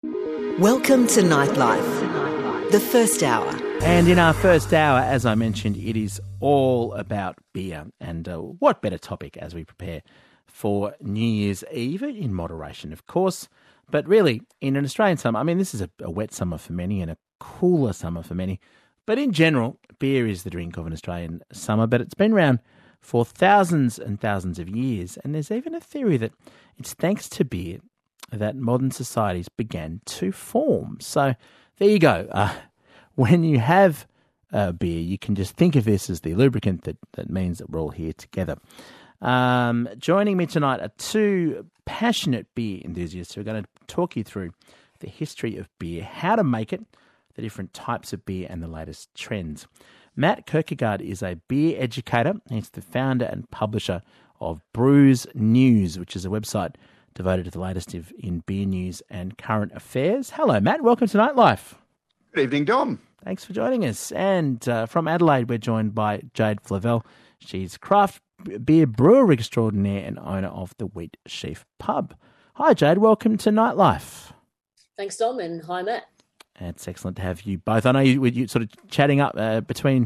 Welcome to Nightlife, the first hour. And in our first hour, as I mentioned, it is all about beer. And what better topic as we prepare for New Year's Eve, in moderation, of course. But really, in an Australian summer, I mean, this is a wet summer for many and a cooler summer for many. But in general, beer is the drink of an Australian summer. But it's been around for thousands and thousands of years. And there's even a theory that it's thanks to beer that modern societies began to form. So there you go. When you have beer, you can just think of this as the lubricant that means that we're all here together. Joining me tonight are two passionate beer enthusiasts who are going to talk you through the history of beer, how to make it, the different types of beer, and the latest trends. Matt Kierkegaard is a beer educator. He's the founder and publisher of Brews News, which is a website devoted to the latest in beer news and current affairs. Hello, Matt. Welcome to Nightlife. Good evening, Dom. Thanks for joining us. And from Adelaide, we're joined by Jade Flavelle. She's craft beer brewer extraordinaire and owner of the Wheat Sheaf Pub. Hi, Jade. Welcome to Nightlife. Thanks, Dom, and hi, Matt. It's excellent to have you both. I know you sort of chatting up between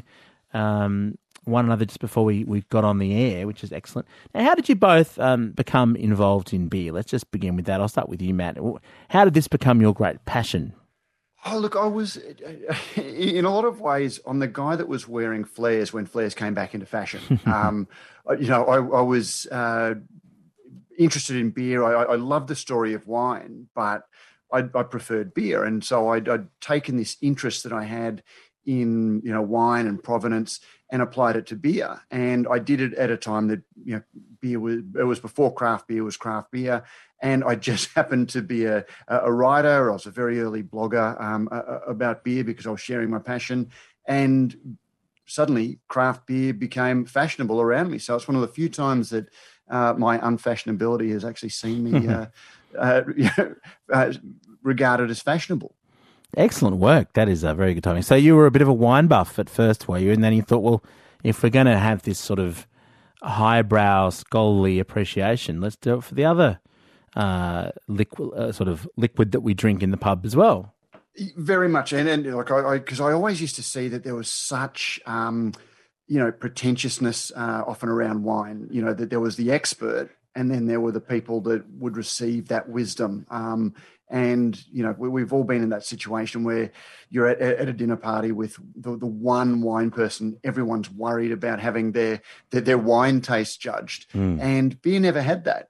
one another just before we got on the air, which is excellent. Now, how did you both become involved in beer? Let's just begin with that. I'll start with you, Matt. How did this become your great passion? Oh, look, I was, in a lot of ways, I'm the guy that was wearing flares when flares came back into fashion. I was interested in beer. I loved the story of wine, but I preferred beer. And so I'd taken this interest that I had in, wine and provenance and applied it to beer. And I did it at a time that, it was before craft beer was craft beer. And I just happened to be a writer. I was a very early blogger about beer because I was sharing my passion. And suddenly craft beer became fashionable around me. So it's one of the few times that my unfashionability has actually seen me regarded as fashionable. Excellent work. That is very good timing. So you were a bit of a wine buff at first, were you? And then you thought, well, if we're going to have this sort of highbrow scholarly appreciation, let's do it for the other liquid that we drink in the pub as well. Very much, and like because I always used to see that there was such pretentiousness often around wine. That there was the expert, and then there were the people that would receive that wisdom. And we've all been in that situation where you're at a dinner party with the one wine person. Everyone's worried about having their wine taste judged, and beer never had that.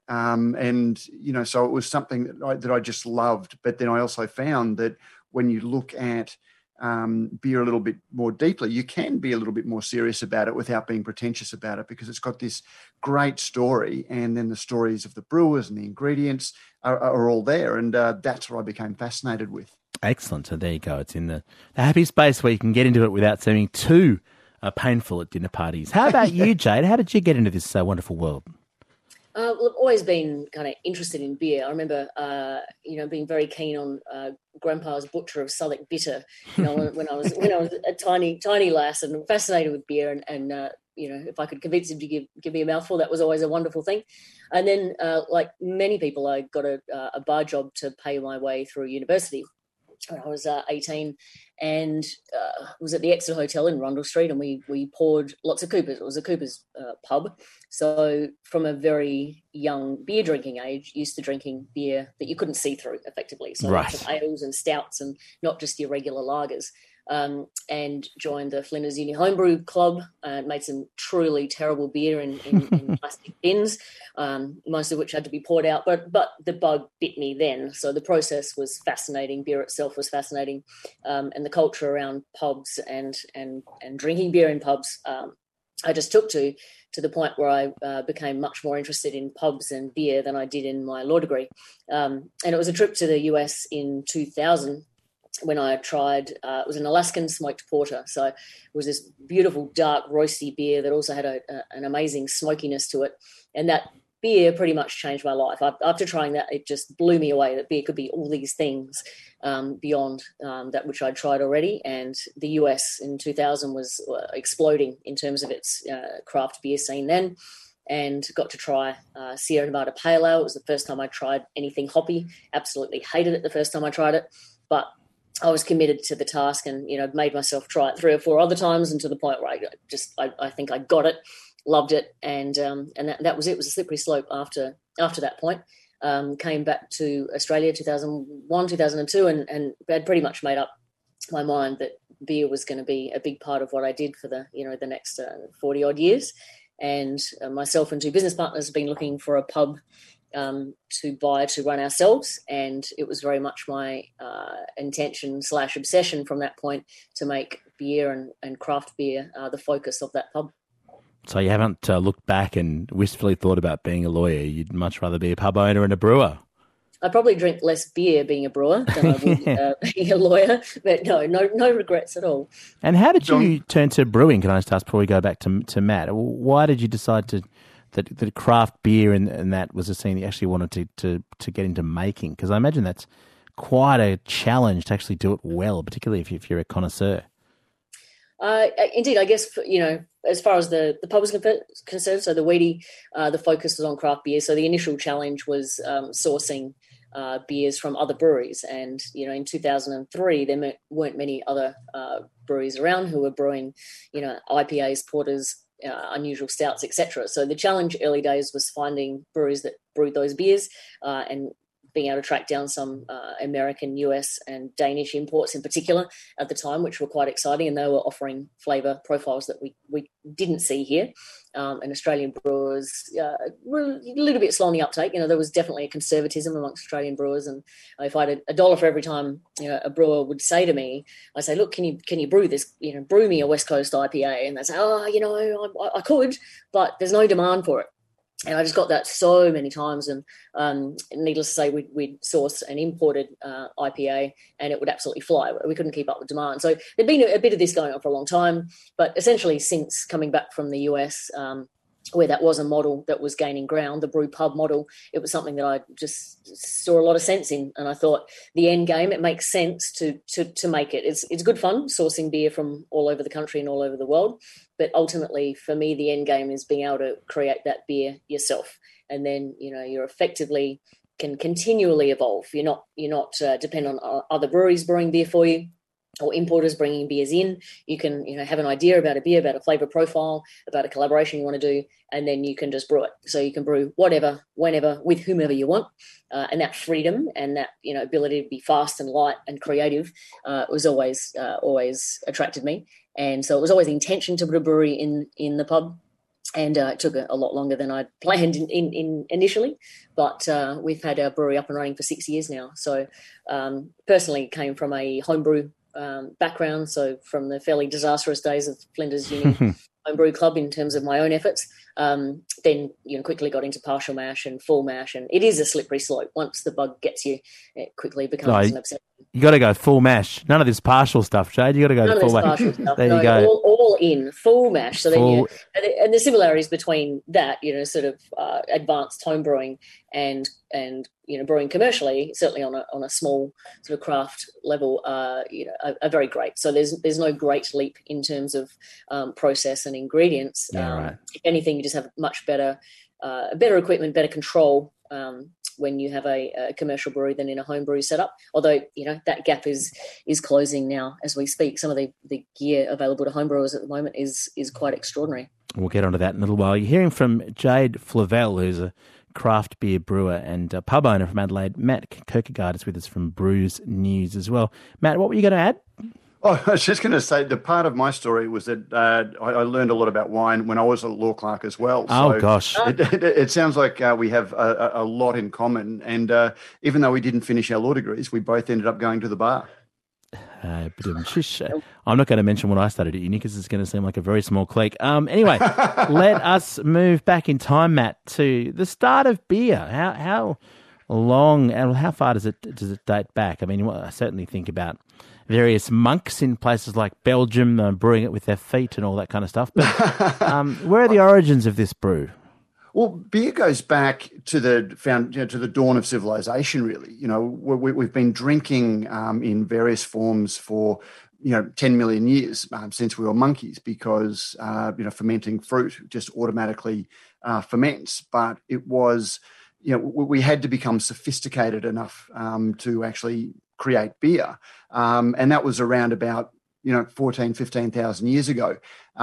So it was something that I just loved. But then I also found that when you look at beer a little bit more deeply, you can be a little bit more serious about it without being pretentious about it, because it's got this great story, and then the stories of the brewers and the ingredients are all there, and that's what I became fascinated with. Excellent. So there you go. It's in the happy space where you can get into it without seeming too painful at dinner parties. How about you, Jade? How did you get into this wonderful world? Well, I've always been kind of interested in beer. I remember, being very keen on Grandpa's Butcher of Southwark Bitter. When I was a tiny lass, and fascinated with beer, and if I could convince him to give me a mouthful, that was always a wonderful thing. And then, like many people, I got a bar job to pay my way through university when I was 18, and was at the Exeter Hotel in Rundle Street, and we poured lots of Coopers. It was a Coopers pub. So from a very young beer drinking age, used to drinking beer that you couldn't see through effectively. So right. Lots of ales and stouts, and not just your regular lagers. And joined the Flinders Uni Homebrew Club, and made some truly terrible beer in plastic bins, most of which had to be poured out. But the bug bit me then. So the process was fascinating. Beer itself was fascinating, and the culture around pubs and drinking beer in pubs. I just took to the point where I became much more interested in pubs and beer than I did in my law degree. And it was a trip to the US in 2000. When I tried, it was an Alaskan smoked porter. So it was this beautiful, dark, roasty beer that also had an amazing smokiness to it. And that beer pretty much changed my life. After trying that, it just blew me away that beer could be all these things beyond that which I'd tried already. And the US in 2000 was exploding in terms of its craft beer scene then. and got to try Sierra Nevada Pale Ale. It was the first time I tried anything hoppy. Absolutely hated it the first time I tried it, but I was committed to the task and, made myself try it 3 or 4 other times, and to the point where I think I got it, loved it. And that was it. It was a slippery slope after that point. Came back to Australia 2001, 2002, and had pretty much made up my mind that beer was going to be a big part of what I did for the next 40 odd years. And myself and 2 business partners have been looking for a pub to buy to run ourselves, and it was very much my intention / obsession from that point to make beer and craft beer the focus of that pub. So you haven't looked back and wistfully thought about being a lawyer? You'd much rather be a pub owner and a brewer? I probably drink less beer being a brewer than I would being a lawyer, but no regrets at all. And how did you turn to brewing? Can I just ask before we go back to Matt? Why did you decide that craft beer and that was a scene you actually wanted to get into making? Because I imagine that's quite a challenge to actually do it well, particularly if you're a connoisseur. Indeed, I guess, as far as the pub was concerned, so the Wheatie, the focus was on craft beer. So the initial challenge was sourcing beers from other breweries. And, in 2003, there weren't many other breweries around who were brewing, IPAs, porters, unusual stouts, etc. So the challenge early days was finding breweries that brewed those beers and being able to track down some American, US and Danish imports in particular at the time, which were quite exciting, and they were offering flavour profiles that we didn't see here. And Australian brewers were a little bit slow on the uptake. There was definitely a conservatism amongst Australian brewers, and if I had $1 for every time a brewer would say to me, I say, look, can you brew this? Brew me a West Coast IPA, and they say, I could, but there's no demand for it. And I just got that so many times, and needless to say, we'd source an imported IPA, and it would absolutely fly. We couldn't keep up with demand. So there'd been a bit of this going on for a long time, but essentially since coming back from the US, where that was a model that was gaining ground, the brew pub model, it was something that I just saw a lot of sense in. And I thought the end game, it makes sense to make it. It's good fun sourcing beer from all over the country and all over the world. But ultimately, for me, the end game is being able to create that beer yourself. And then, you're effectively can continually evolve. You're not dependent on other breweries brewing beer for you, or importers bringing beers in. You can, have an idea about a beer, about a flavour profile, about a collaboration you want to do, and then you can just brew it. So you can brew whatever, whenever, with whomever you want. And that freedom and that, ability to be fast and light and creative was always attracted me. And so it was always the intention to put a brewery in the pub. And it took a lot longer than I'd planned in initially, but we've had our brewery up and running for 6 years now. So personally came from a homebrew background, so from the fairly disastrous days of Flinders Uni Homebrew Club in terms of my own efforts, then quickly got into partial mash and full mash, and it is a slippery slope. Once the bug gets you, it quickly becomes an obsession. You got to go full mash. None of this partial stuff, Jade. You got to go full mash. There you go. All in full mash. So then, and the similarities between that, sort of advanced home brewing and brewing commercially, certainly on a small sort of craft level, are very great. So there's no great leap in terms of process and ingredients. Right. If anything, you just have much better equipment, better control when you have a commercial brewery than in a home brew setup. Although, that gap is closing now as we speak. Some of the gear available to home brewers at the moment is quite extraordinary. We'll get onto that in a little while. You're hearing from Jade Flavelle, who's a craft beer brewer and a pub owner from Adelaide. Matt Kierkegaard is with us from Brews News as well. Matt, what were you going to add? Oh, I was just going to say the part of my story was that I learned a lot about wine when I was a law clerk as well. Oh, gosh. It sounds like we have a lot in common. And even though we didn't finish our law degrees, we both ended up going to the bar. I'm not going to mention what I studied at uni because it's going to seem like a very small clique. Anyway, let us move back in time, Matt, to the start of beer. How long and how far does it date back? I mean, I certainly think about various monks in places like Belgium brewing it with their feet and all that kind of stuff. But where are the origins of this brew? Well, beer goes back to the dawn of civilization. Really, we've been drinking in various forms for 10 million years since we were monkeys, because fermenting fruit just automatically ferments. But it was, we had to become sophisticated enough to actually create beer, and that was around about 15,000 years ago,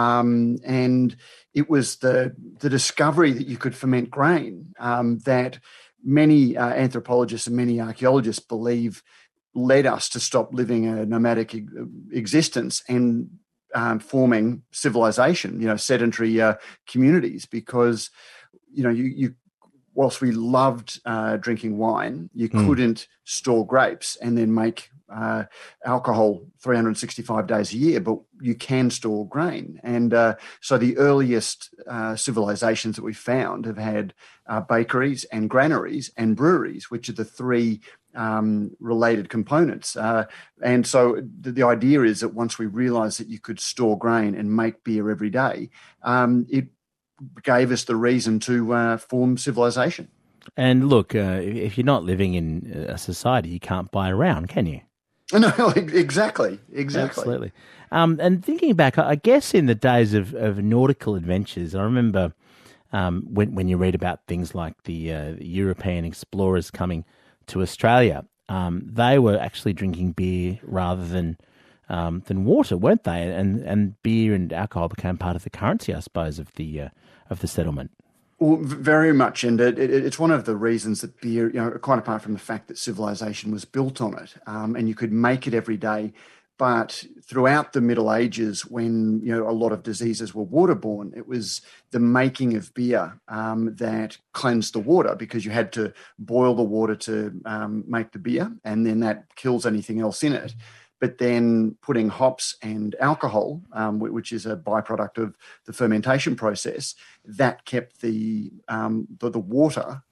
and it was the discovery that you could ferment grain that many anthropologists and many archaeologists believe led us to stop living a nomadic existence and forming civilization, sedentary communities, because you whilst we loved drinking wine, you couldn't store grapes and then make alcohol 365 days a year, but you can store grain. And so the earliest civilizations that we found have had bakeries and granaries and breweries, which are the three related components. And so the idea is that once we realized that you could store grain and make beer every day, it gave us the reason to form civilization. And look, if you're not living in a society, you can't buy around, can you? No, exactly. Absolutely. And thinking back, I guess in the days of nautical adventures, I remember when you read about things like the European explorers coming to Australia, they were actually drinking beer rather than water, weren't they? And beer and alcohol became part of the currency, I suppose, of the settlement. Well, very much, and it's one of the reasons that beer, quite apart from the fact that civilization was built on it, and you could make it every day. But throughout the Middle Ages, when a lot of diseases were waterborne, it was the making of beer that cleansed the water, because you had to boil the water to make the beer, and then that kills anything else in it. But then putting hops and alcohol, which is a byproduct of the fermentation process, that kept the water,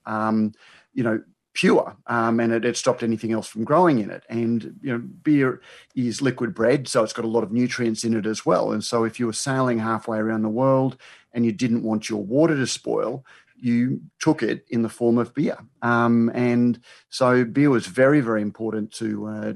pure, and it stopped anything else from growing in it. And beer is liquid bread, so it's got a lot of nutrients in it as well. And so if you were sailing halfway around the world and you didn't want your water to spoil, you took it in the form of beer, and so beer was very, very important to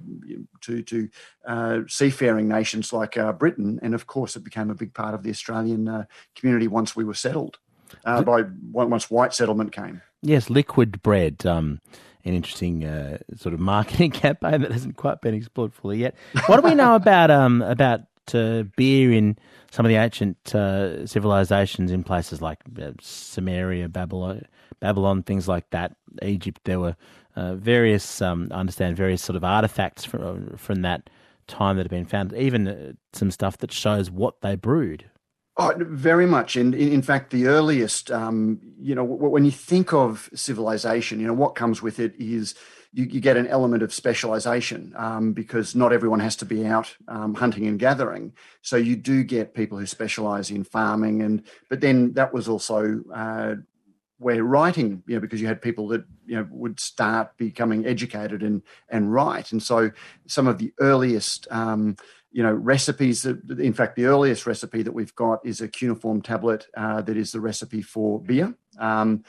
seafaring nations like Britain, and of course it became a big part of the Australian community once we were settled. Once white settlement came. Yes, liquid bread. An interesting sort of marketing campaign that hasn't quite been explored fully yet. What do we know about beer in some of the ancient civilizations in places like Sumeria, Babylon, things like that, Egypt? There were various, I understand, various sort of artifacts from that time that have been found, even some stuff that shows what they brewed. Oh, very much. And in fact, the earliest, when you think of civilization, what comes with it is you get an element of specialization, because not everyone has to be out hunting and gathering. So you do get people who specialize in farming, but then that was also where writing, because you had people that would start becoming educated and write. And so some of the earliest recipes, in fact, the earliest recipe that we've got is a cuneiform tablet that is the recipe for beer. And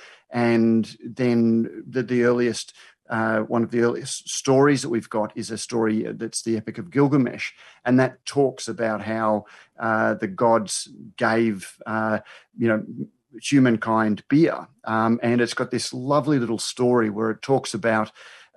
then the earliest, one of the earliest stories that we've got is a story that's the Epic of Gilgamesh. And that talks about how the gods gave, humankind beer. And it's got this lovely little story where it talks about,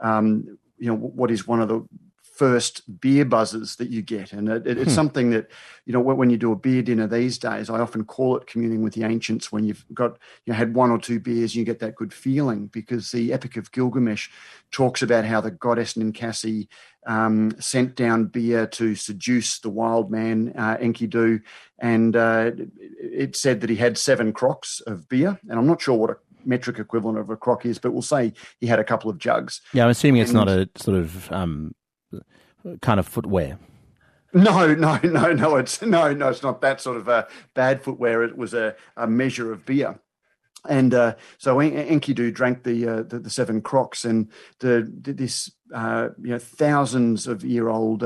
what is one of the first beer buzzers that you get. And it's something that, when you do a beer dinner these days, I often call it communing with the ancients, when you've got, had one or two beers, you get that good feeling, because the Epic of Gilgamesh talks about how the goddess Ninkasi sent down beer to seduce the wild man, Enkidu. And it said that he had 7 crocks of beer. And I'm not sure what a metric equivalent of a crock is, but we'll say he had a couple of jugs. Yeah, I'm assuming it's not a sort of kind of footwear. No, it's not that sort of bad footwear. It was a measure of beer. And so Enkidu drank the 7 crocks, and this thousands of year old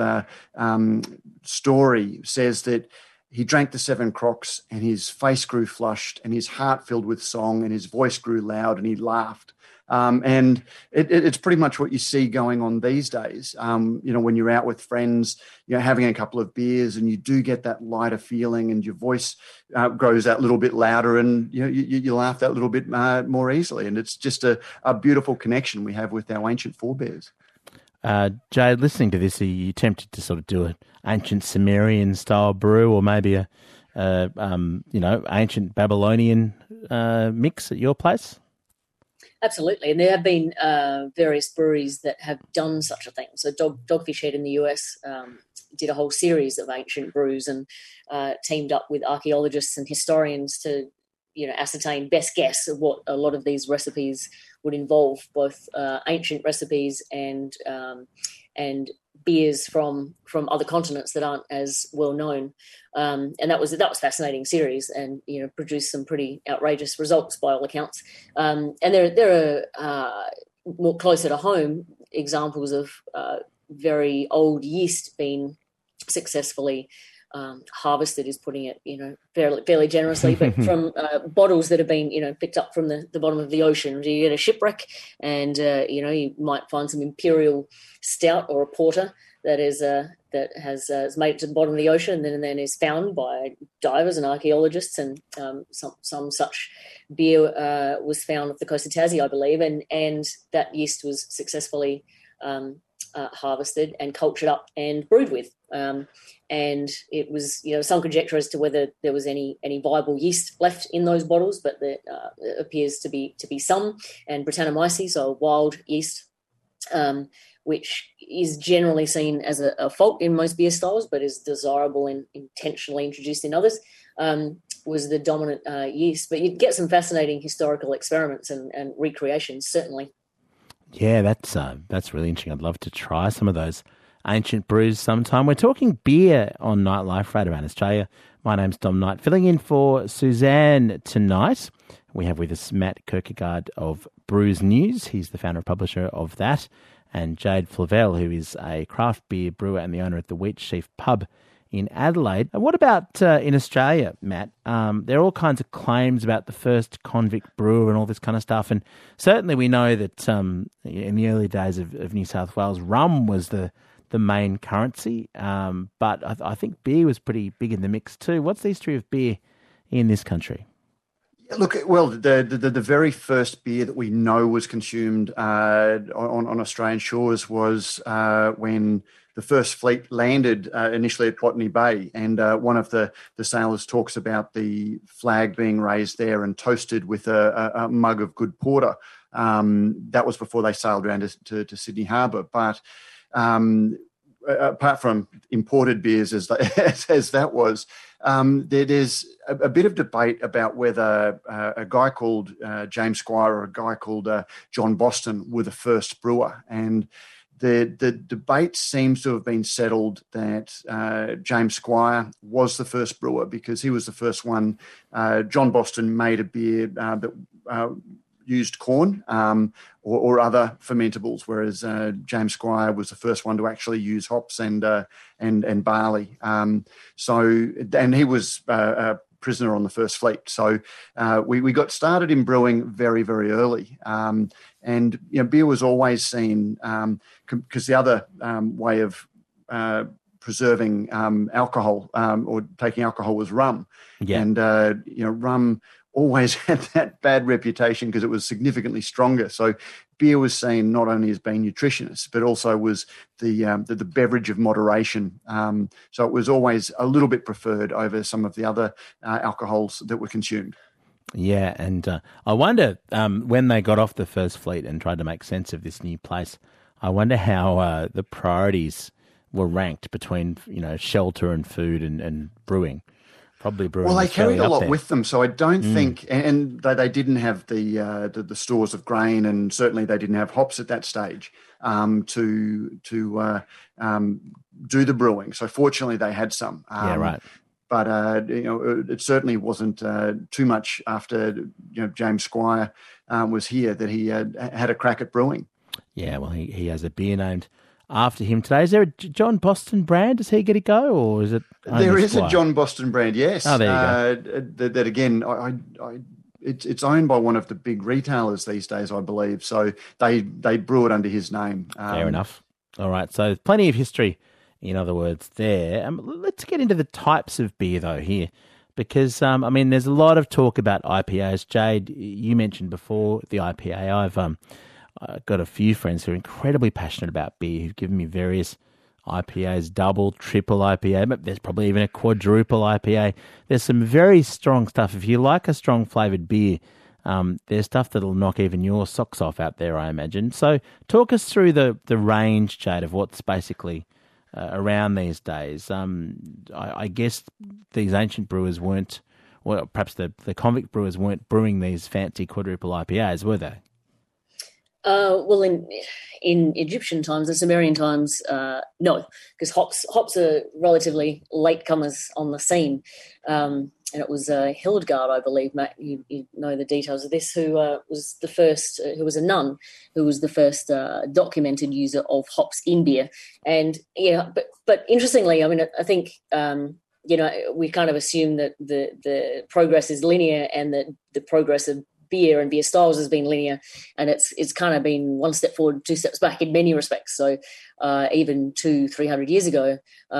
story says that he drank the 7 crocks, and his face grew flushed, and his heart filled with song, and his voice grew loud, and he laughed. And it's pretty much what you see going on these days. When you're out with friends, having a couple of beers, and you do get that lighter feeling, and your voice grows that little bit louder, and you laugh that little bit more easily. And it's just a beautiful connection we have with our ancient forebears. Jade, listening to this, are you tempted to sort of do an ancient Sumerian style brew, or maybe a ancient Babylonian mix at your place? Absolutely, and there have been various breweries that have done such a thing. So Dogfish Head in the US did a whole series of ancient brews, and teamed up with archaeologists and historians to ascertain best guess of what a lot of these recipes would involve, both ancient recipes and beers from other continents that aren't as well known. And that was a fascinating series, and produced some pretty outrageous results by all accounts. And there are more closer to home examples of very old yeast being successfully harvested, is putting it fairly generously, but from bottles that have been picked up from the bottom of the ocean. You get a shipwreck, and you might find some imperial stout or a porter that has made it to the bottom of the ocean, and then is found by divers and archaeologists, and some such beer was found off the coast of Tassie, I believe, and that yeast was successfully harvested and cultured up and brewed with. And it was, some conjecture as to whether there was any viable yeast left in those bottles, but there appears to be some. And Brettanomyces, so a wild yeast, which is generally seen as a fault in most beer styles, but is desirable and intentionally introduced in others, was the dominant yeast. But you'd get some fascinating historical experiments and recreations, certainly. Yeah, that's really interesting. I'd love to try some of those ancient brews sometime. We're talking beer on Nightlife right around Australia. My name's Dom Knight, filling in for Suzanne tonight. We have with us Matt Kierkegaard of Brews News. He's the founder and publisher of that. And Jade Flavelle, who is a craft beer brewer and the owner of the Wheatsheaf Pub in Adelaide. And what about in Australia, Matt? There are all kinds of claims about the first convict brewer and all this kind of stuff. And certainly we know that in the early days of New South Wales, rum was the main currency. But I think beer was pretty big in the mix too. What's the history of beer in this country? Look, well, the very first beer that we know was consumed on Australian shores was when the first fleet landed initially at Botany Bay, and one of the sailors talks about the flag being raised there and toasted with a mug of good porter. That was before they sailed around to Sydney Harbour. But apart from imported beers as that was, there's a bit of debate about whether a guy called James Squire or a guy called John Boston were the first brewer. And the debate seems to have been settled that James Squire was the first brewer because he was the first one. John Boston made a beer that used corn or other fermentables, whereas James Squire was the first one to actually use hops and barley. And he was a prisoner on the first fleet. So we got started in brewing very, very early. And beer was always seen because the other way of preserving alcohol or taking alcohol was rum. Yeah. And rum always had that bad reputation because it was significantly stronger. So beer was seen not only as being nutritious, but also was the beverage of moderation. So it was always a little bit preferred over some of the other alcohols that were consumed. Yeah, and I wonder when they got off the first fleet and tried to make sense of this new place, I wonder how the priorities were ranked between shelter and food and brewing. Probably brewing. Well, they carried a lot there with them, so I don't think, and they didn't have the stores of grain, and certainly they didn't have hops at that stage to do the brewing. So fortunately, they had some. Yeah, right. But it certainly wasn't too much after James Squire was here that he had a crack at brewing. Yeah, well, he has a beer named after him today. Is there a John Boston brand? Does he get a go, or is it? There is a John Boston brand, yes. Oh, there you go. That again, I it's owned by one of the big retailers these days, I believe. So they brew it under his name. Fair enough. All right, so plenty of history, in other words, there. Let's get into the types of beer, though, here, because, there's a lot of talk about IPAs. Jade, you mentioned before the IPA. I've got a few friends who are incredibly passionate about beer who've given me various IPAs, double, triple IPA, but there's probably even a quadruple IPA. There's some very strong stuff. If you like a strong flavoured beer, there's stuff that'll knock even your socks off out there, I imagine. So talk us through the range, Jade, of what's basically around these days. I guess these ancient brewers weren't, well, perhaps the convict brewers weren't brewing these fancy quadruple IPAs, were they? Well, in Egyptian times and Sumerian times, no, because hops are relatively latecomers on the scene. And it was Hildegard, I believe, Matt, you know the details of this, who was the first, who was a nun, who was the first documented user of hops in beer. And, but interestingly, I think, we kind of assume that the progress is linear and that the progress of beer and beer styles has been linear, and it's kind of been one step forward, two steps back in many respects. So even 200-300 years ago,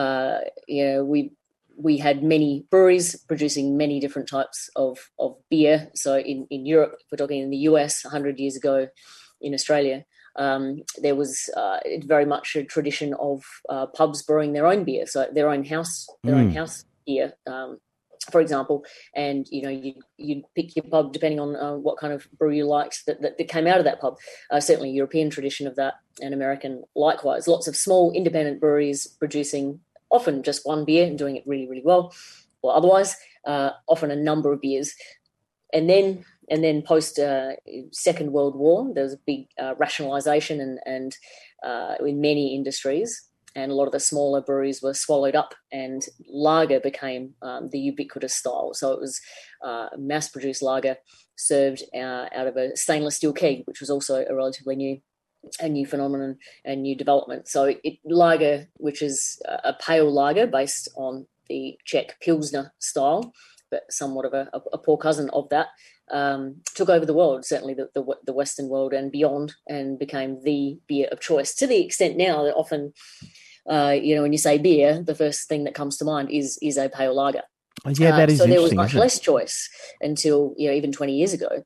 we had many breweries producing many different types of beer. So in Europe, if we're talking in the US, 100 years ago, in Australia, there was very much a tradition of pubs brewing their own beer, so their own house beer. For example, and you'd pick your pub depending on what kind of brew you liked that came out of that pub. Certainly, European tradition of that, and American likewise. Lots of small independent breweries producing often just one beer and doing it really, really well, or otherwise often a number of beers. And then post Second World War, there was a big rationalisation and in many industries. And a lot of the smaller breweries were swallowed up, and lager became the ubiquitous style. So it was mass-produced lager served out of a stainless steel keg, which was also a relatively new phenomenon and new development. So lager, which is a pale lager based on the Czech Pilsner style, but somewhat of a poor cousin of that, took over the world, certainly the Western world and beyond, and became the beer of choice, to the extent now that often, when you say beer, the first thing that comes to mind is a pale lager. Oh, yeah, that is so interesting. There was much less choice until even 20 years ago.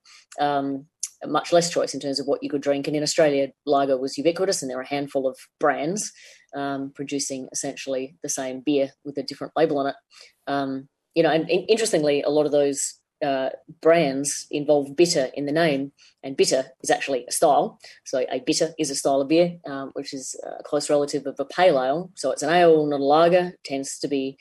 Much less choice in terms of what you could drink. And in Australia, lager was ubiquitous, and there were a handful of brands producing essentially the same beer with a different label on it. And interestingly, a lot of those brands involve bitter in the name, and bitter is actually a style. So a bitter is a style of beer, which is a close relative of a pale ale. So it's an ale, not a lager. It tends to be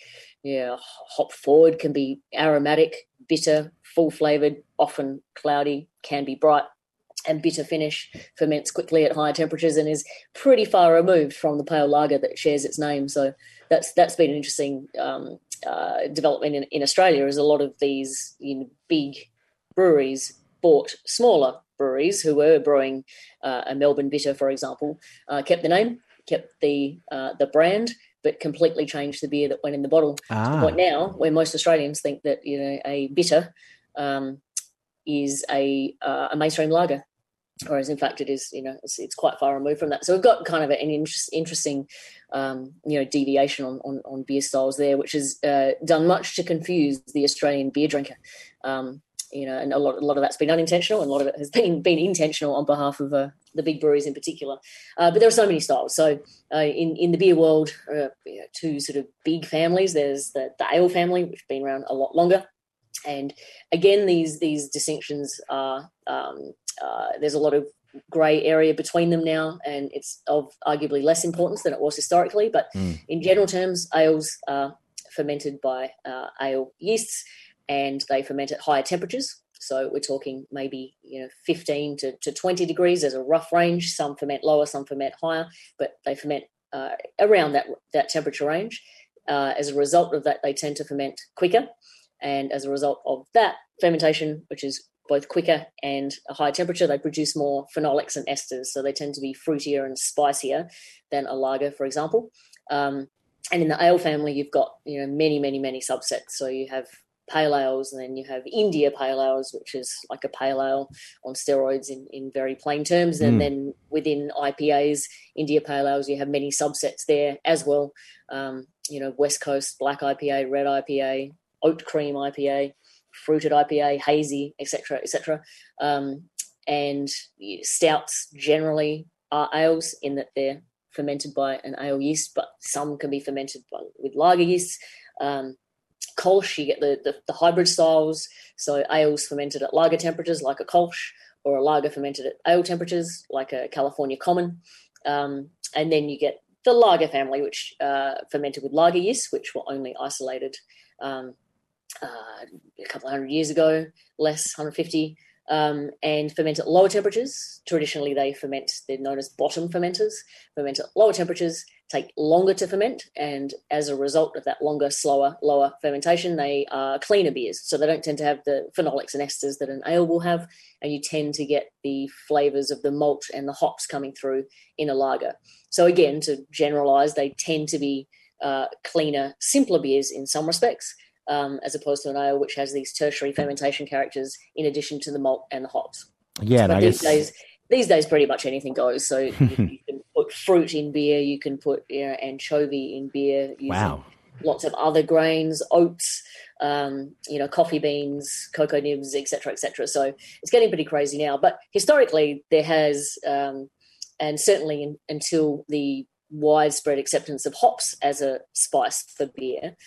hop forward, can be aromatic, bitter, full flavoured, often cloudy, can be bright, and bitter finish, ferments quickly at higher temperatures, and is pretty far removed from the pale lager that shares its name. So that's been an interesting development in Australia, as a lot of these big breweries bought smaller breweries who were brewing a Melbourne bitter, for example, kept the name, kept the brand, but completely changed the beer that went in the bottle. To the point now where most Australians think that a bitter is a mainstream lager, whereas in fact it is it's quite far removed from that. So we've got kind of an interesting deviation on beer styles there, which has done much to confuse the Australian beer drinker. And a lot of that's been unintentional, and a lot of it has been intentional on behalf of the big breweries in particular. But there are so many styles. So in the beer world, two sort of big families. There's the ale family, which has been around a lot longer. And again, these distinctions are there's a lot of grey area between them now, and it's of arguably less importance than it was historically. But in general terms, ales are fermented by ale yeasts, and they ferment at higher temperatures. So we're talking maybe 15 to 20 degrees as a rough range. Some ferment lower, some ferment higher, but they ferment around that temperature range. As a result of that, they tend to ferment quicker. And as a result of that fermentation, which is both quicker and a higher temperature, they produce more phenolics and esters. So they tend to be fruitier and spicier than a lager, for example. And in the ale family, you've got many, many, many subsets. So you have pale ales, and then you have India pale ales, which is like a pale ale on steroids in very plain terms. And then within IPAs, India pale ales, you have many subsets there as well. West Coast black IPA, red IPA, oat cream IPA, fruited IPA, hazy, etc., etc. And stouts generally are ales in that they're fermented by an ale yeast, but some can be fermented with lager yeasts. Kolsch, you get the hybrid styles, so ales fermented at lager temperatures like a Kolsch, or a lager fermented at ale temperatures like a California Common. And then you get the lager family, which fermented with lager yeast, which were only isolated a couple of hundred years ago, less, 150, and ferment at lower temperatures. Traditionally, they're known as bottom fermenters, ferment at lower temperatures, take longer to ferment, and as a result of that longer, slower, lower fermentation, they are cleaner beers. So they don't tend to have the phenolics and esters that an ale will have, and you tend to get the flavours of the malt and the hops coming through in a lager. So again, to generalise, they tend to be cleaner, simpler beers in some respects, as opposed to an ale which has these tertiary fermentation characters in addition to the malt and the hops. Yeah, but these days pretty much anything goes. So you can put fruit in beer, you can put anchovy in beer, using lots of other grains, oats, coffee beans, cocoa nibs, etc., etc. So it's getting pretty crazy now. But historically, there has, and certainly until the widespread acceptance of hops as a spice for beer,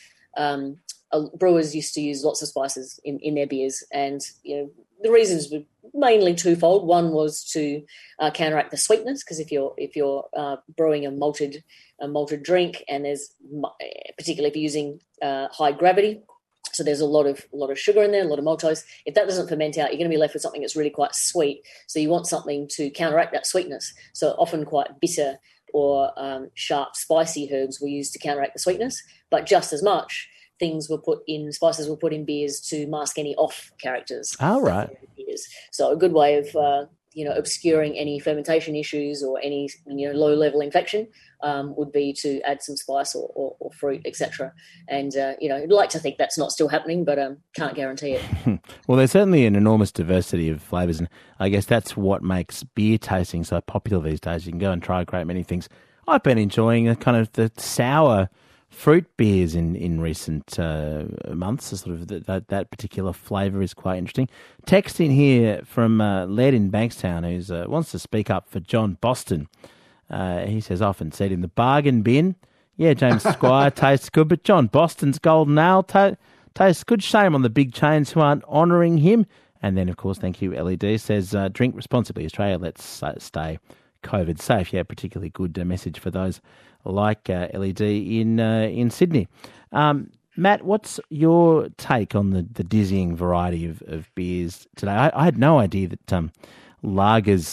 brewers used to use lots of spices in their beers, and the reasons were mainly twofold. One was to counteract the sweetness, because if you're brewing a malted drink, and there's, particularly if you're using high gravity, so there's a lot of sugar in there, a lot of maltose. If that doesn't ferment out, you're going to be left with something that's really quite sweet. So you want something to counteract that sweetness. So often quite bitter or sharp, spicy herbs were used to counteract the sweetness, but just as much spices were put in beers to mask any off characters. Oh, right. So a good way of obscuring any fermentation issues or any low level infection would be to add some spice or fruit, etc. And I'd like to think that's not still happening, but can't guarantee it. Well, there's certainly an enormous diversity of flavours, and I guess that's what makes beer tasting so popular these days. You can go and try a great many things. I've been enjoying the sour fruit beers in recent months. So sort of that particular flavour is quite interesting. Text in here from Led in Bankstown, who wants to speak up for John Boston. He says, often said in the bargain bin, yeah, James Squire tastes good, but John Boston's Golden Ale tastes good. Shame on the big chains who aren't honouring him. And then, of course, thank you, LED, says, drink responsibly, Australia, let's stay COVID safe. Yeah, particularly good message for those like LED in Sydney. Matt, what's your take on the dizzying variety of beers today? I had no idea that lagers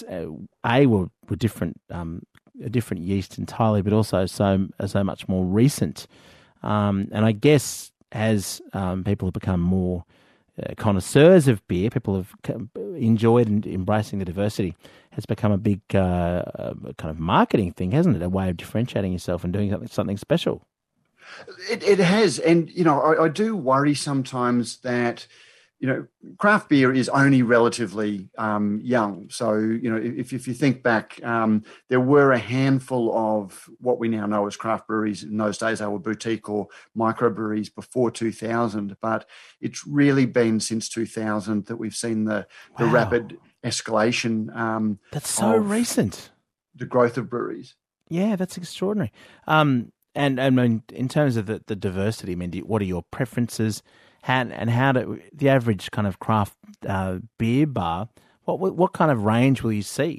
were different, a different yeast entirely, but also so much more recent. And I guess as people have become more connoisseurs of beer, people have enjoyed and embracing the diversity, has become a big kind of marketing thing, hasn't it? A way of differentiating yourself and doing something special. It has. And, I do worry sometimes that, craft beer is only relatively young. So, if you think back, there were a handful of what we now know as craft breweries. In those days, they were boutique or microbreweries before 2000. But it's really been since 2000 that we've seen the rapid escalation. That's so recent. The growth of breweries. Yeah, that's extraordinary. And I mean, in terms of the diversity, I mean, what are your preferences? How do the average kind of craft beer bar? What kind of range will you see?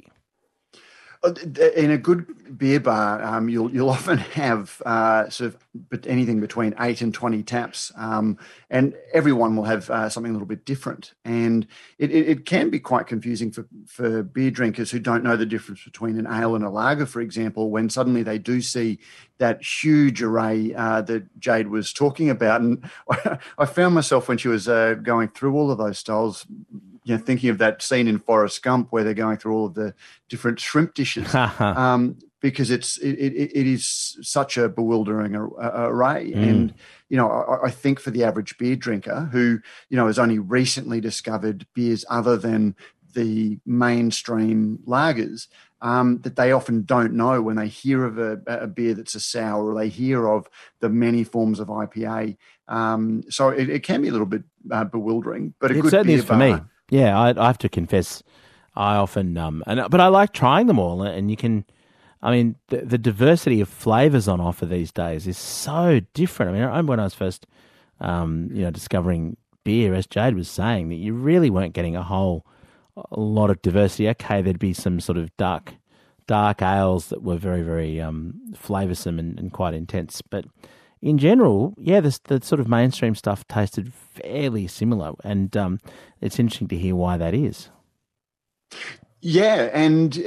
In a good beer bar, you'll often have sort of anything between 8 and 20 taps, and everyone will have something a little bit different. And it can be quite confusing for beer drinkers who don't know the difference between an ale and a lager, for example, when suddenly they do see that huge array that Jade was talking about. And I found myself when she was going through all of those styles, thinking of that scene in Forrest Gump where they're going through all of the different shrimp dishes. because it is such a bewildering array. And, I think for the average beer drinker who, has only recently discovered beers other than the mainstream lagers, that they often don't know when they hear of a beer that's a sour, or they hear of the many forms of IPA. So it can be a little bit bewildering, but it good certainly beer is for me. Yeah, I have to confess, I often but I like trying them all, and you can. I mean, the diversity of flavors on offer these days is so different. I mean, I remember when I was first, discovering beer, as Jade was saying, that you really weren't getting a lot of diversity. Okay, there'd be some sort of dark ales that were very, very flavoursome and quite intense. But in general, yeah, the sort of mainstream stuff tasted fairly similar. And it's interesting to hear why that is. Yeah, and,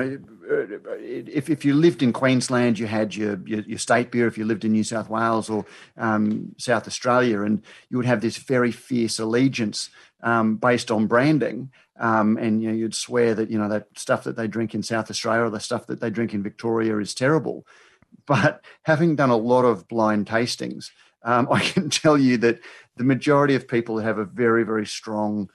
if you lived in Queensland, you had your state beer. If you lived in New South Wales or South Australia, and you would have this very fierce allegiance based on branding. And you'd swear that that stuff that they drink in South Australia or the stuff that they drink in Victoria is terrible. But having done a lot of blind tastings, I can tell you that the majority of people that have a very, very strong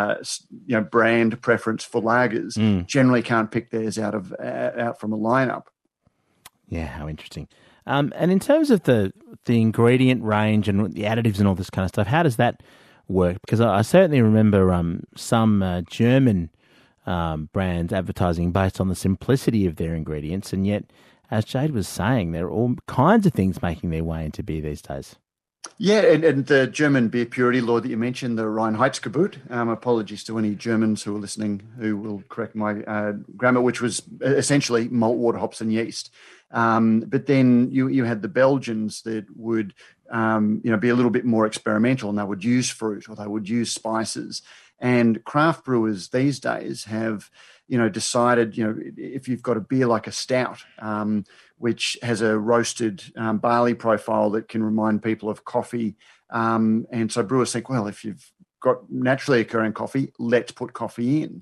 brand preference for lagers generally can't pick theirs out from a lineup. Yeah, how interesting. And in terms of the ingredient range and the additives and all this kind of stuff, how does that work? Because I certainly remember some German brands advertising based on the simplicity of their ingredients, and yet, as Jade was saying, there are all kinds of things making their way into beer these days. Yeah, and the German beer purity law that you mentioned, the Reinheitsgebot, apologies to any Germans who are listening who will correct my grammar, which was essentially malt, water, hops, and yeast. But then you had the Belgians that would be a little bit more experimental, and they would use fruit or they would use spices. And craft brewers these days have decided, if you've got a beer like a stout, which has a roasted barley profile that can remind people of coffee. And so brewers think, well, if you've got naturally occurring coffee, let's put coffee in.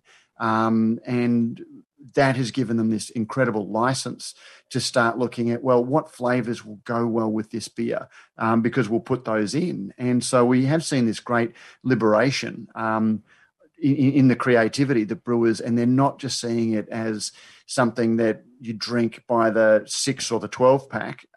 And that has given them this incredible license to start looking at, well, what flavors will go well with this beer, because we'll put those in. And so we have seen this great liberation in the creativity that brewers, and they're not just seeing it as something that you drink by the 6 or the 12 pack.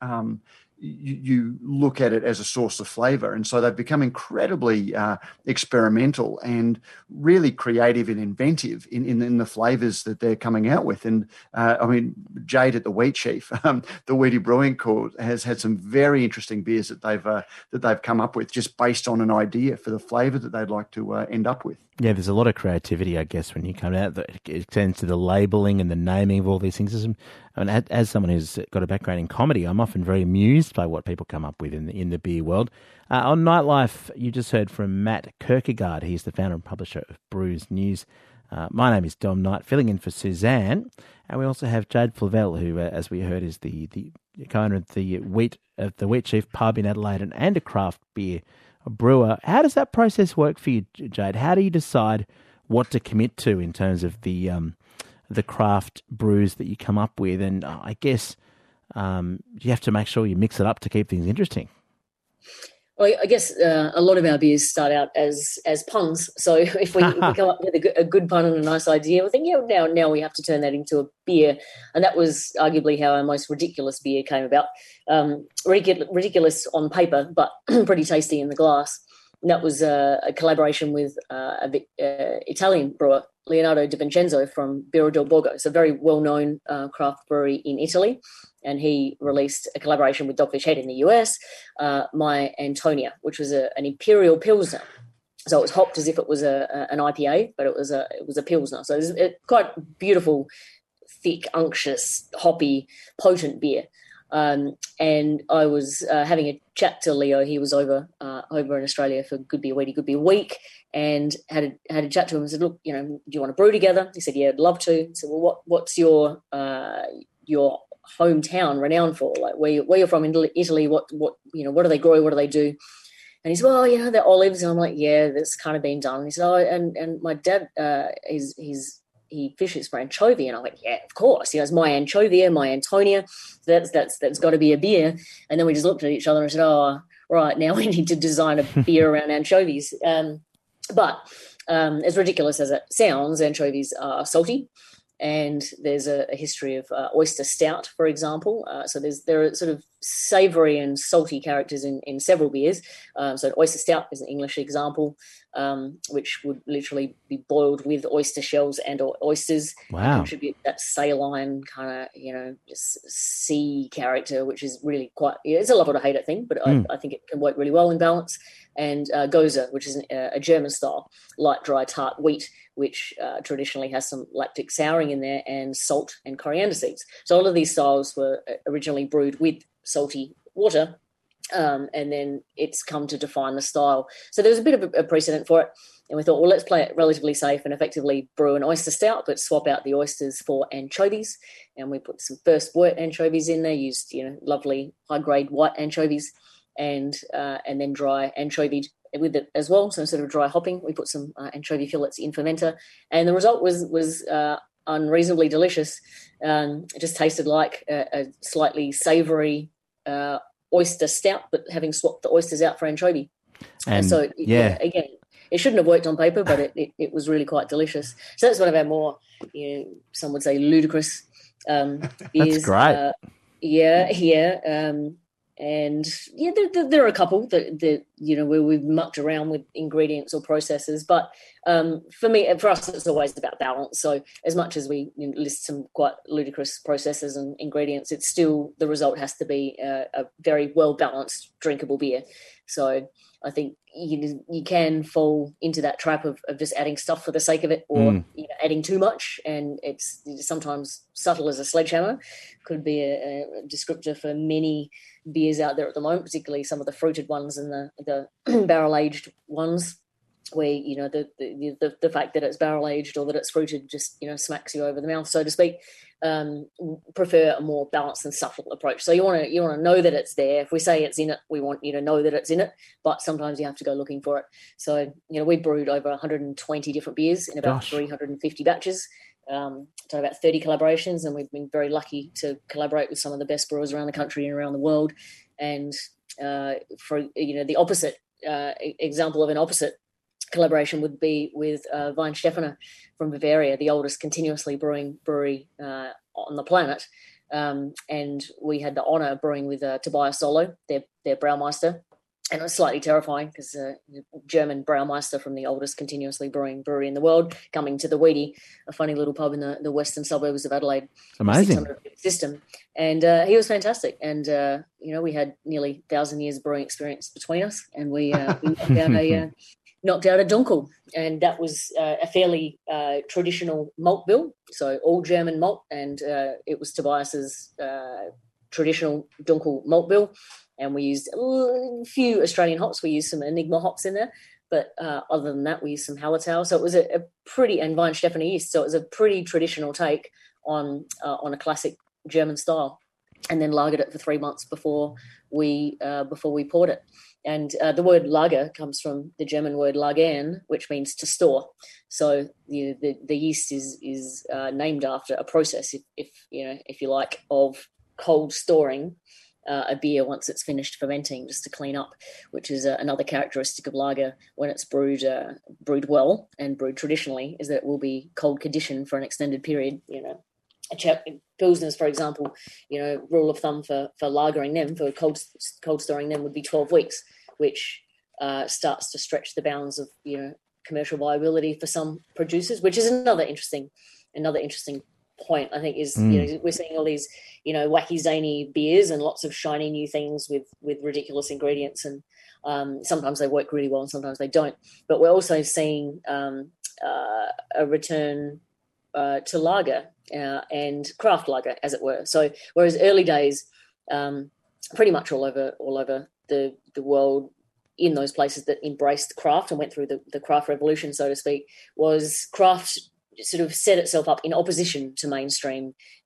You look at it as a source of flavor. And so they've become incredibly experimental and really creative and inventive in the flavors that they're coming out with. And Jade at the Wheat Chief, the Wheaty Brewing Court, has had some very interesting beers that they've come up with just based on an idea for the flavor that they'd like to end up with. Yeah, there's a lot of creativity, I guess, when you come out. It extends to the labeling and the naming of all these things. As someone who's got a background in comedy, I'm often very amused by what people come up with in the beer world. On Nightlife, you just heard from Matt Kierkegaard. He's the founder and publisher of Brews News. My name is Dom Knight, filling in for Suzanne. And we also have Jade Flavelle, who, as we heard, is the co-owner of the Wheat Chief pub in Adelaide and a craft beer brewer. How does that process work for you, Jade? How do you decide what to commit to in terms of the craft brews that you come up with? And I guess you have to make sure you mix it up to keep things interesting. Well, I guess a lot of our beers start out as puns. So if we come up with a good pun and a nice idea, we think, now we have to turn that into a beer. And that was arguably how our most ridiculous beer came about. Ridiculous on paper, but pretty tasty in the glass. And that was a collaboration with an Italian brewer, Leonardo Di Vincenzo from Birra del Borgo. It's a very well-known craft brewery in Italy. And he released a collaboration with Dogfish Head in the US, My Antonia, which was an imperial pilsner. So it was hopped as if it was an IPA, but it was a pilsner. So it was a quite beautiful, thick, unctuous, hoppy, potent beer. And I was having a chat to Leo. He was over in Australia for Good Beer Week, and had a chat to him and said, "Look, do you want to brew together?" He said, "Yeah, I'd love to." I said, "Well, what's your hometown renowned for? Like where you're from in Italy? What do they grow? What do they do?" And he said, "Well, they're olives." And I'm like, "Yeah, that's kind of been done." And he said, "Oh, and my dad, he's he fishes for anchovy, and I went, yeah, of course. He goes, my anchovia, my Antonia. That's got to be a beer. And then we just looked at each other and said, oh, right, now we need to design a beer around anchovies. But as ridiculous as it sounds, anchovies are salty. And there's a history of oyster stout, for example. So there are sort of savoury and salty characters in several beers. So oyster stout is an English example, which would literally be boiled with oyster shells and or oysters. Wow. Contribute that saline kind of, just sea character, which is really quite, it's a love it or hate it thing, but I think it can work really well in balance. And Gose, which is a German style, light, dry, tart wheat, which traditionally has some lactic souring in there, and salt and coriander seeds. So all of these styles were originally brewed with salty water, and then it's come to define the style. So there was a bit of a precedent for it, and we thought, well, let's play it relatively safe and effectively brew an oyster stout, but swap out the oysters for anchovies. And we put some first wort anchovies in there, used lovely high-grade white anchovies, and then dry anchovied with it as well. So instead of dry hopping, we put some anchovy fillets in fermenter, and the result was unreasonably delicious. It just tasted like a slightly savoury oyster stout, but having swapped the oysters out for anchovy. And so, again, it shouldn't have worked on paper, but it was really quite delicious. So that's one of our more, some would say ludicrous beers. That's great. And there are a couple that where we've mucked around with ingredients or processes, but for us, it's always about balance. So as much as we list some quite ludicrous processes and ingredients, it's still, the result has to be a very well balanced drinkable beer. So I think you can fall into that trap of just adding stuff for the sake of it, or adding too much, and it's sometimes subtle as a sledgehammer. Could be a descriptor for many beers out there at the moment, particularly some of the fruited ones and the barrel aged ones, where the fact that it's barrel aged or that it's fruited just smacks you over the mouth, so to speak. Prefer a more balanced and subtle approach. So you want to know that it's there. If we say it's in it, we want you to know that it's in it, but sometimes you have to go looking for it. So we brewed over 120 different beers in about 350 batches, done about 30 collaborations, and we've been very lucky to collaborate with some of the best brewers around the country and around the world. And for the opposite example of an opposite collaboration would be with Weihenstephaner from Bavaria, the oldest continuously brewing brewery on the planet. And we had the honour of brewing with Tobias Solo, their Braumeister. And it was slightly terrifying because German Braumeister from the oldest continuously brewing brewery in the world, coming to the Weedy, a funny little pub in the western suburbs of Adelaide. Amazing. System. And he was fantastic. And, we had nearly 1,000 years of brewing experience between us, and we knocked out a Dunkel, and that was a fairly traditional malt bill, so all German malt, and it was Tobias's traditional Dunkel malt bill, and we used a few Australian hops. We used some Enigma hops in there, but other than that, we used some Hallertau. So it was a pretty, and Weihenstephaner yeast, so it was a pretty traditional take on a classic German style, and then lagered it for 3 months before we poured it. And the word lager comes from the German word lagern, which means to store. So the yeast is named after a process, if you like, of cold storing a beer once it's finished fermenting, just to clean up, which is another characteristic of lager when it's brewed well and brewed traditionally, is that it will be cold conditioned for an extended period. Pilsners, for example, rule of thumb for lagering them, for cold storing them, would be 12 weeks, which starts to stretch the bounds of commercial viability for some producers, which is another interesting point. I think is we're seeing all these wacky zany beers and lots of shiny new things with ridiculous ingredients, and sometimes they work really well and sometimes they don't. But we're also seeing a return to lager and craft lager, as it were. So whereas early days, pretty much all over the world, in those places that embraced craft and went through the craft revolution, so to speak, was craft sort of set itself up in opposition to mainstream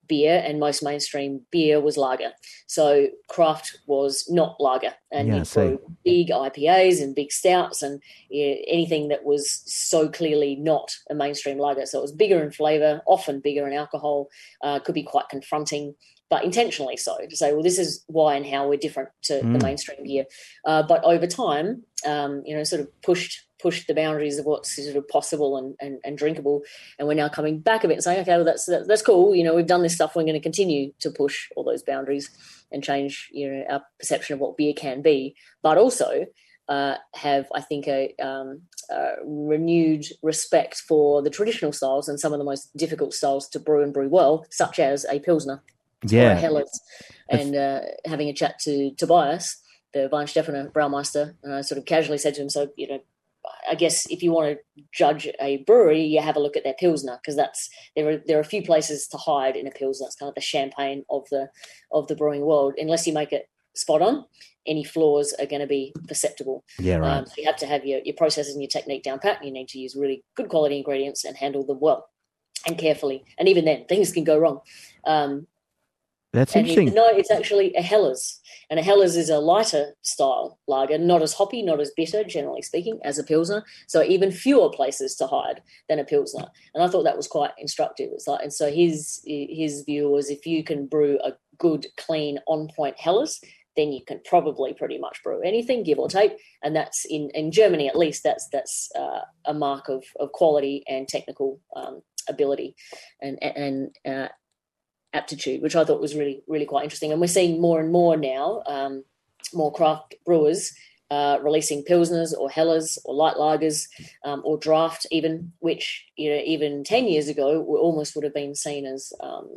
beer, and most mainstream beer was lager. So craft was not lager, and you brewed big IPAs and big stouts and anything that was so clearly not a mainstream lager. So it was bigger in flavour, often bigger in alcohol, could be quite confronting, but intentionally so, to say, well, this is why and how we're different to the mainstream beer. But over time, sort of pushed the boundaries of what's sort of possible and drinkable. And we're now coming back a bit and saying, okay, well, that's cool. We've done this stuff. We're going to continue to push all those boundaries and change, our perception of what beer can be, but also have, I think, a renewed respect for the traditional styles and some of the most difficult styles to brew and brew well, such as a Pilsner or a Helles. And having a chat to Tobias, the Weinstephaner Braumeister, sort of casually said to him, so, I guess if you want to judge a brewery, you have a look at their Pilsner, because there are a few places to hide in a Pilsner. It's kind of the champagne of the brewing world. Unless you make it spot on, any flaws are going to be perceptible. Yeah, right. So you have to have your processes and your technique down pat. And you need to use really good quality ingredients and handle them well and carefully. And even then, things can go wrong. That's interesting. No, it's actually a Helles. And a Helles is a lighter style lager, not as hoppy, not as bitter, generally speaking, as a Pilsner. So even fewer places to hide than a Pilsner. And I thought that was quite instructive. It's like, and so his view was, if you can brew a good, clean, on-point Helles, then you can probably pretty much brew anything, give or take. And that's in Germany, at least, that's a mark of quality and technical ability and aptitude, which I thought was really, really quite interesting. And we're seeing more and more now, more craft brewers releasing Pilsners or Helles or light lagers or draft even, which, even 10 years ago almost would have been seen as,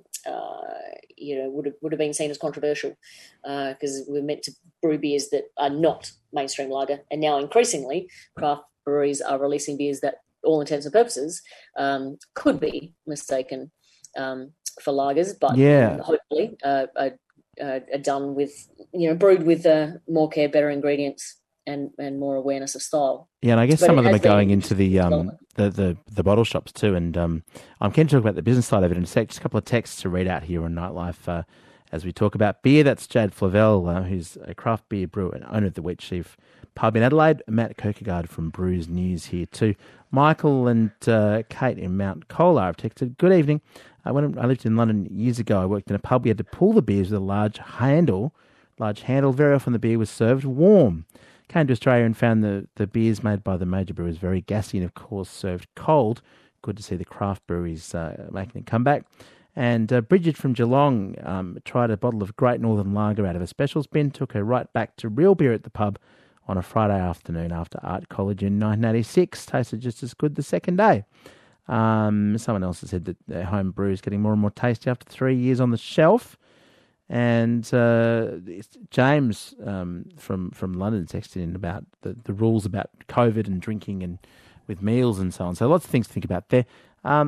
would have been seen as controversial because we're meant to brew beers that are not mainstream lager. And now increasingly craft breweries are releasing beers that, all intents and purposes, could be mistaken for lagers, but hopefully are done with, brewed with more care, better ingredients, and more awareness of style. Yeah, and I guess some of them are going into the bottle shops too. And I'm keen to talk about the business side of it in a sec. Just a couple of texts to read out here on Nightlife as we talk about beer. That's Jade Flavel, who's a craft beer brewer and owner of the Wheat Sheaf pub in Adelaide. Matt Kierkegaard from Brews News here too. Michael and Kate in Mount Colar have texted, good evening. When I lived in London years ago, I worked in a pub. We had to pull the beers with a large handle. Very often the beer was served warm. Came to Australia and found the beers made by the major brewers very gassy and, of course, served cold. Good to see the craft breweries making a comeback. And Bridget from Geelong tried a bottle of Great Northern Lager out of a specials bin, took her right back to real beer at the pub on a Friday afternoon after art college in 1986. Tasted just as good the second day. Someone else has said that their home brew is getting more and more tasty after 3 years on the shelf. And James from London texted in about the rules about COVID and drinking and with meals and so on. So lots of things to think about there.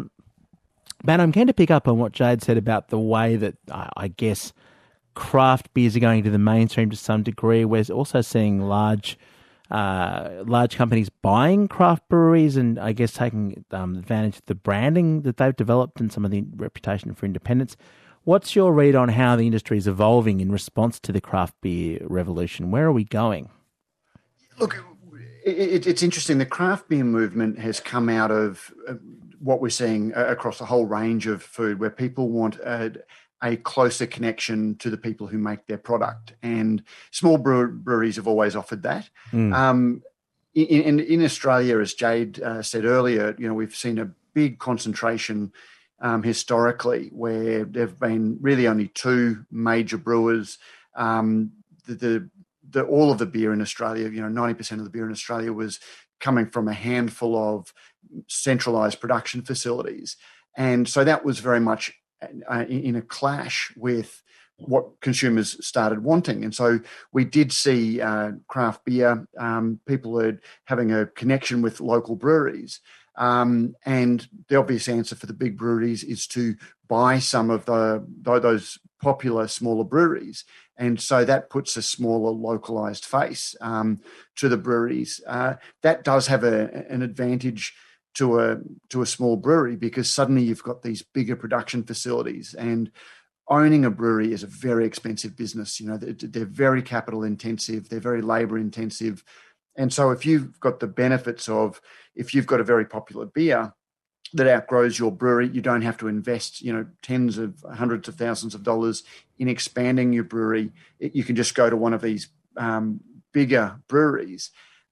Matt, I'm keen to pick up on what Jade said about the way that I guess craft beers are going to the mainstream to some degree. We're also seeing large companies buying craft breweries and I guess taking advantage of the branding that they've developed and some of the reputation for independence. What's your read on how the industry is evolving in response to the craft beer revolution? Where are we going? Look, it's interesting. The craft beer movement has come out of what we're seeing across a whole range of food where people want a closer connection to the people who make their product. And small breweries have always offered that. In Australia, as Jade said earlier, we've seen a big concentration historically where there have been really only two major brewers. All of the beer in Australia, 90% of the beer in Australia was coming from a handful of centralised production facilities. And so that was very much in a clash with what consumers started wanting. And so we did see craft beer, people are having a connection with local breweries. And the obvious answer for the big breweries is to buy some of those popular smaller breweries. And so that puts a smaller localized face to the breweries. That does have an advantage to a small brewery, because suddenly you've got these bigger production facilities, and owning a brewery is a very expensive business. They're very capital intensive, they're very labor intensive. And so if you've got the benefits of, if you've got a very popular beer that outgrows your brewery, you don't have to invest, tens of hundreds of thousands of dollars in expanding your brewery. You can just go to one of these bigger breweries.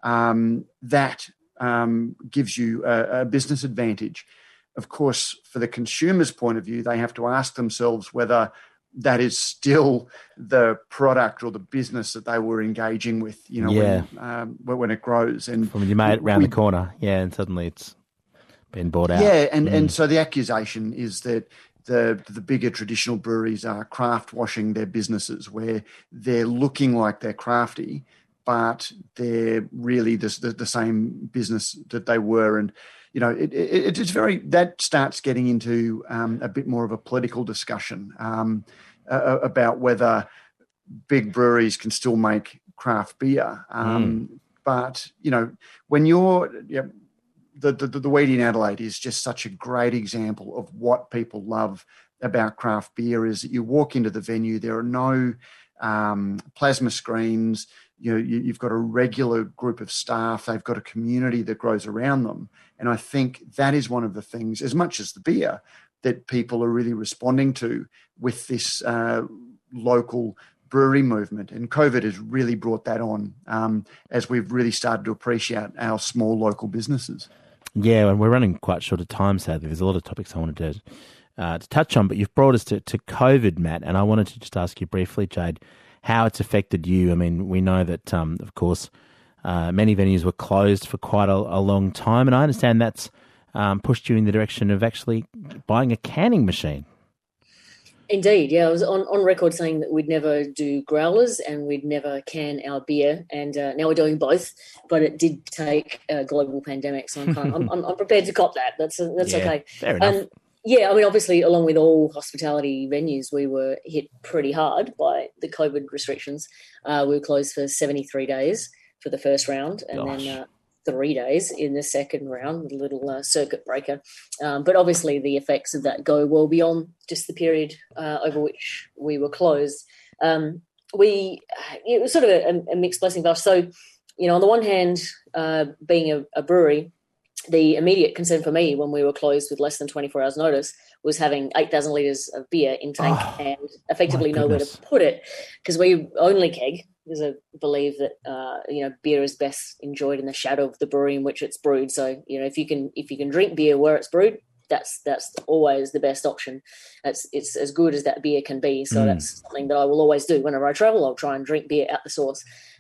That gives you a business advantage. Of course, for the consumer's point of view, they have to ask themselves whether that is still the product or the business that they were engaging with, when it grows. And when you made it round the corner, and suddenly it's been bought out. Yeah, and so the accusation is that the bigger traditional breweries are craft washing their businesses, where they're looking like they're crafty, but they're really the same business that they were. And it's very, that starts getting into a bit more of a political discussion about whether big breweries can still make craft beer. But when you're the Weed in Adelaide is just such a great example of what people love about craft beer, is that you walk into the venue, there are no plasma screens. You've got a regular group of staff. They've got a community that grows around them. And I think that is one of the things, as much as the beer, that people are really responding to with this local brewery movement. And COVID has really brought that on as we've really started to appreciate our small local businesses. Yeah, and we're running quite short of time, sadly. There's a lot of topics I wanted to touch on, but you've brought us to COVID, Matt, and I wanted to just ask you briefly, Jade, how it's affected you. I mean, we know that, of course, many venues were closed for quite a long time, and I understand that's pushed you in the direction of actually buying a canning machine. Indeed, yeah. I was on record saying that we'd never do growlers and we'd never can our beer, and now we're doing both. But it did take a global pandemic, so I'm prepared to cop that. That's okay. Fair enough. Yeah, I mean, obviously, along with all hospitality venues, we were hit pretty hard by the COVID restrictions. We were closed for 73 days for the first round, and then 3 days in the second round with a little circuit breaker. But obviously the effects of that go well beyond just the period over which we were closed. It was sort of a mixed blessing for us. So, on the one hand, being a brewery, the immediate concern for me when we were closed with less than 24 hours notice was having 8,000 litres of beer in tank and effectively nowhere to put it, because we only keg, because I believe that beer is best enjoyed in the shadow of the brewery in which it's brewed. So if you can drink beer where it's brewed, that's always the best option. It's as good as that beer can be. So that's something that I will always do whenever I travel. I'll try and drink beer at the source.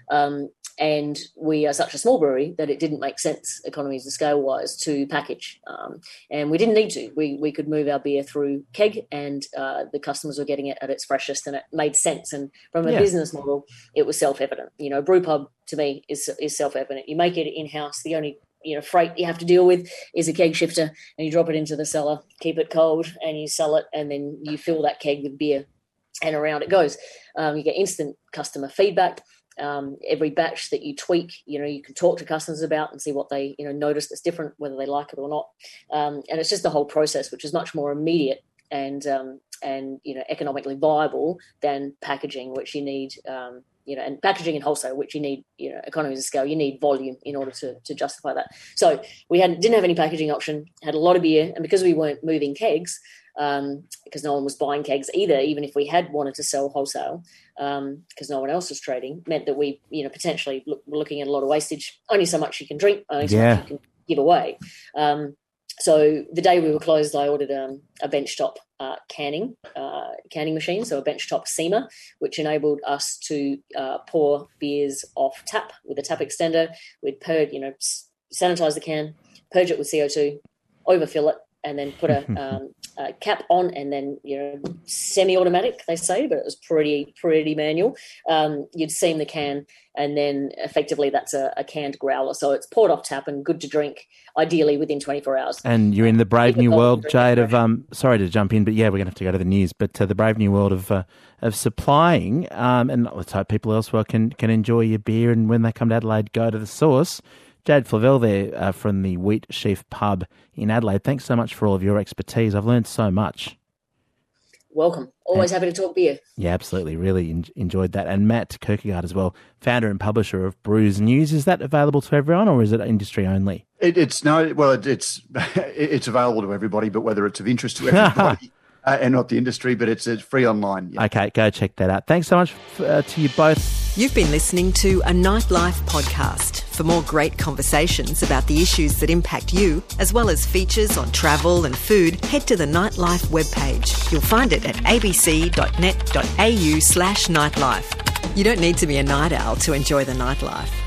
And we are such a small brewery that it didn't make sense, economies of scale wise, to package. And we didn't need to. We could move our beer through keg, and the customers were getting it at its freshest, and it made sense. And from a business model, it was self-evident. Brew pub to me is self-evident. You make it in-house. The only freight you have to deal with is a keg shifter, and you drop it into the cellar, keep it cold, and you sell it, and then you fill that keg with beer, and around it goes. You get instant customer feedback. Every batch that you tweak, you can talk to customers about and see what they, notice that's different, whether they like it or not. And it's just the whole process, which is much more immediate and economically viable than packaging, which you need, and packaging and wholesale, which you need, economies of scale, you need volume in order to justify that. So we didn't have any packaging option, had a lot of beer, and because we weren't moving kegs, because no one was buying kegs either, even if we had wanted to sell wholesale, because no one else was trading, meant that we, potentially were looking at a lot of wastage. Only so much you can drink, only so much you can give away. So the day we were closed, I ordered a benchtop canning machine, so a benchtop seamer, which enabled us to pour beers off tap with a tap extender. We'd sanitize the can, purge it with CO2, overfill it, and then put a cap on, and then semi-automatic, they say, but it was pretty manual. You'd seam the can, and then effectively that's a canned growler. So it's poured off tap and good to drink, ideally within 24 hours. And you're in the brave new world, Jade, of sorry to jump in, but yeah, we're going to have to go to the news. But the brave new world of supplying, and let's hope people elsewhere can enjoy your beer, and when they come to Adelaide, go to the source. Jade Flavelle there from the Wheat Sheaf Pub in Adelaide. Thanks so much for all of your expertise. I've learned so much. Welcome. Always happy to talk beer. Yeah, absolutely. Really enjoyed that. And Matt Kierkegaard as well, founder and publisher of Brews News. Is that available to everyone or is it industry only? It's available to everybody, but whether it's of interest to everybody and not the industry, but it's free online. Yeah. Okay, go check that out. Thanks so much to you both. You've been listening to a Nightlife podcast. For more great conversations about the issues that impact you, as well as features on travel and food, head to the Nightlife webpage. You'll find it at abc.net.au/nightlife. You don't need to be a night owl to enjoy the nightlife.